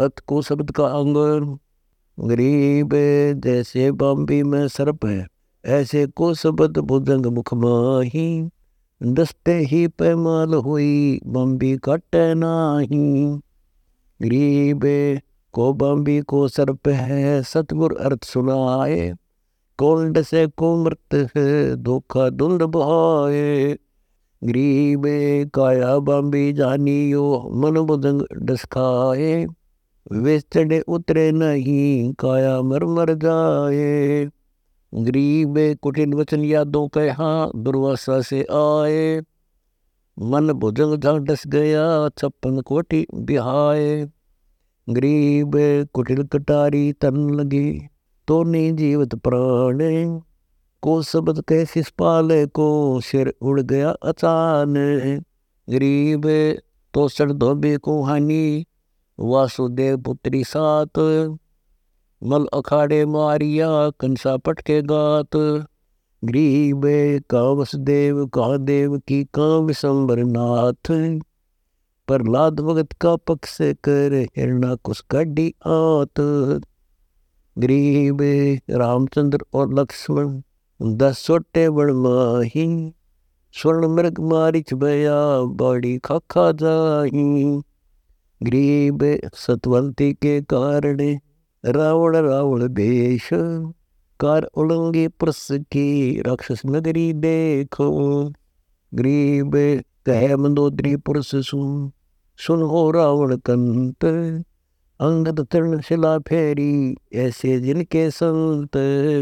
अत को शब्द का अंग। गरीब जैसे बाम्बी में सर्प है, ऐसे को शब्द भुजंग मुख माही। दस्ते ही पैमाल हुई, बाम्बी काटे नाही। गरीब को बाम्बी को सर्प है, सतगुर अर्थ सुनाए। कोल्ड से को मृत है, धोखा धुंध बहाए। गरीब काया बाम्बी जानियो, मन भुजंग डसखाए। वे चढ़े उतरे नहीं, काया मर मर जाए। गरीब कुटिल वचन यादों कहा, दुर्वासा से आए। मन भुजंग जहाँ डस गया, 56 कोटि बिहाए। गरीब कुटिल कटारी तन लगी, तो नहीं जीवत प्राण। को शब्द कैसे पाले को, सिर उड़ गया अचानक। गरीब तो सर धोबे को हानि, वासुदेव पुत्री सात। मल अखाड़े मारिया, कंसा पटके गात। गरीब का वसुदेव कहा देव की, का विशंबर नाथ। प्रहलाद भगत का पक्ष कर, हिरणा कुश काढ़ी आत। गरीब रामचंद्र और लक्ष्मण 10 छोटे बड़ माही। स्वर्ण मृग मारिच भया, बाड़ी खाखा जाही। गरीब सतवंती के कारण, रावण रावण बेश। कार उलंगी पुरुष की, राक्षस नगरी देखो। गरीब कहे मंदोदरी पुरुष सुन हो रावण कंत। अंगद तृण शिला फेरी, ऐसे जिनके संत।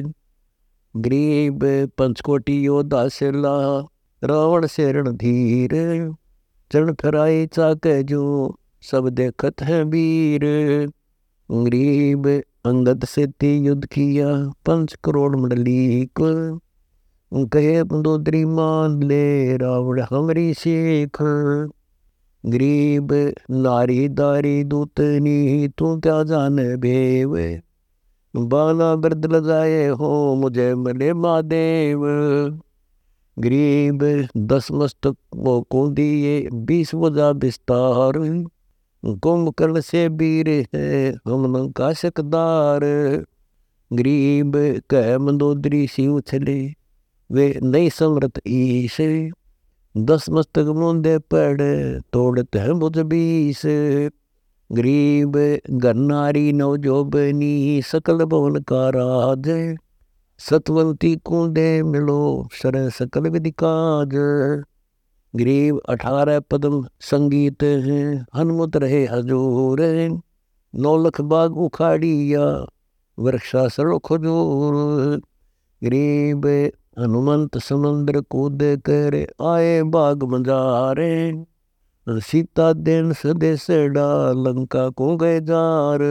गरीब पंचकोटि योद्धा शिला, रावण से रणधीर। चरण फिराई चाके जो, सब देखत है वीर। गरीब अंगद से ते युद्ध किया, 5 करोड़ मंडलीक। कहे मंदोदरी मान ले, रावण हमरी शेख। गरीब नारी दारी दूतनी, तू क्या जाने भेव। बाला बिरद लगाए हो, मुझे मिले महादेव। गरीब 10 मस्तक वो को दिए, 20 वजा विस्तार। कुंभकर्ण से वीर है, हम लंका शकदार। गरीब कह मंदोदरी सिंह छले, वे नहीं समरत ईश। 10 मस्तक मुंदे पड़े, तोड़त है भुज 20। गरीब गन्नारी नवजोबनी, सकल भवन का राज। सतवंती कुंदे मिलो, सर सकल विधि काज। गरीब 18 पद्म संगीत हैं, हनुमत रहे हजूर। 9 लख बाग उखाड़िया, वृक्षासन खजूर। गरीब हनुमंत समुद्र कूद कर, आए बाग मंजारे। सीता दिन सदेश डा, लंका को गए जार।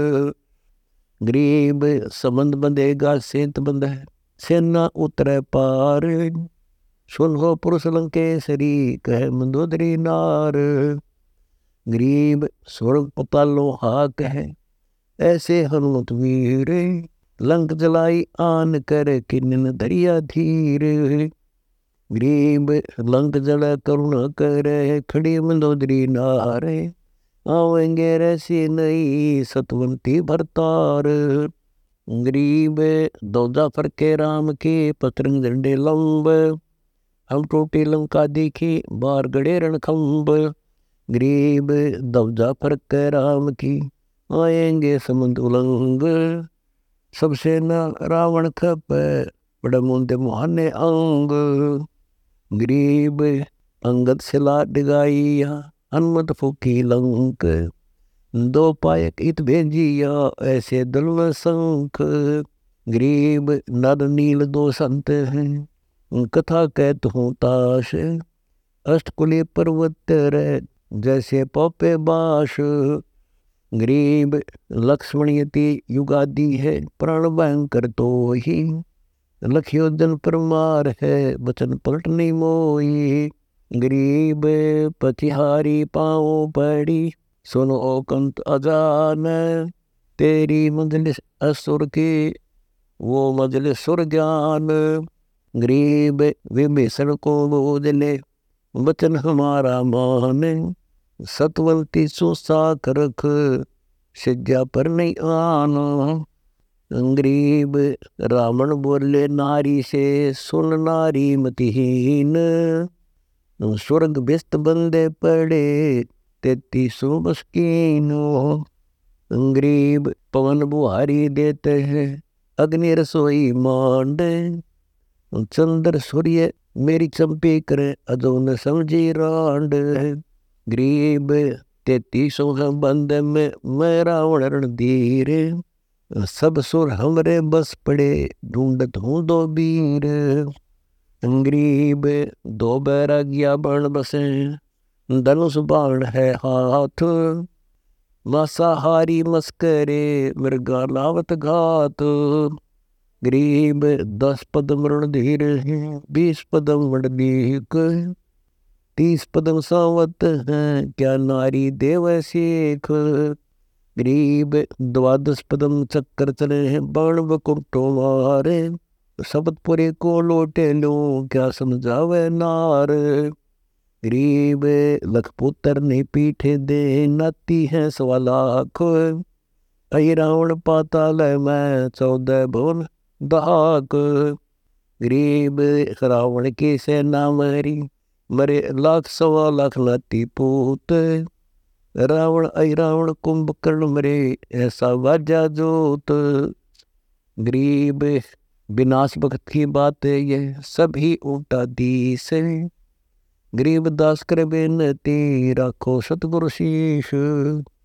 गरीब संबंध बंधेगा सेत बंध है, सेना उतरे पार। सुन हो पुरुष लंकेसरी, कह मंदोदरी नार। गरीब स्वर्ग पतालो हाक है, ऐसे हनुमत वीर। लंक जलाई आन कर, किन्न दरिया धीर। गरीब लंक जला करुणा करे, खड़ी मंदोदरी नारे। आवेंगे रैसी नई, सतवंती भरतार। गरीब दौदा फरके राम के, पतरंग झंडे लंब। हम टूटी लंका देखी, बार गड़े रणखंब। गरीब दौदा फरके राम की, आएंगे समुद्र उलंग। सबसे न रावण खप, बड़ा मुंदे मुहाने अंग। गरीब अंगद सिला डिगाइया, हनुमत फूकी लंक। 2 पायक इत भेजिया, ऐसे दल में शंख। गरीब नर नील 2 संत हैं, कथा कहत हूँ ताश। अष्टकुली पर्वत रे, जैसे पौपे बाश। गरीब लक्ष्मण यति युगादि है, प्राण भयंकर तो ही। लखियो जन परमार है, वचन पलट नहीं मोई। गरीब पतिहारी पाओ पड़ी, सुनो कंत अजान। तेरी मंजलिस असुर की, वो मजलिस सुर ज्ञान। गरीब विभीषण को बोझले, वचन हमारा मान। सतवंती सुसाख रख, सिज्जा पर नहीं आना। गरीब रावण बोले नारी से, सुन नारी मतिहीन, स्वर्ग बिस्त बंदे पड़े 33 मस्कीनो। गरीब पवन बुहारी देते हैं, अग्नि रसोई मांड, चंद्र सूर्य मेरी चंपी करे, अजो न समझी रांड। गरीब 33 बंद में मैं रावण रणधीर, सब सुर हमरे बस पड़े ढूंढत हूँ दो वीर। गरीब दो बैरागिया बन बसे, धनुष बाण है हाथ, मांसाहारी मस्करे मृगा लावत घात। गरीब 10 पदम रणधीर हैं, 20 पदम वडलीक, 30 पदम सावत हैं, क्या नारी देव शेख। गरीब 12 पदम चक्कर चले हैं, बाण बकुटो मारे, शब्दपुरे को लोटे लो, क्या समझावे नार। गरीब लखपुत्र ने पीठे दे, नाती है 1.25 लाख, अहि रावण पाताल में 14 भुवन दहाक। गरीब रावण की सेना मरी, मरे 1.25 लाख नाती पूत, रावण अहि रावण कुंभकर्ण मरे, ऐसा वाजा जोत। गरीब विनाश भक्त की बात है ये, सभी उल्टा दिस। गरीब दास कर बेनती, राखो सतगुरु शीश।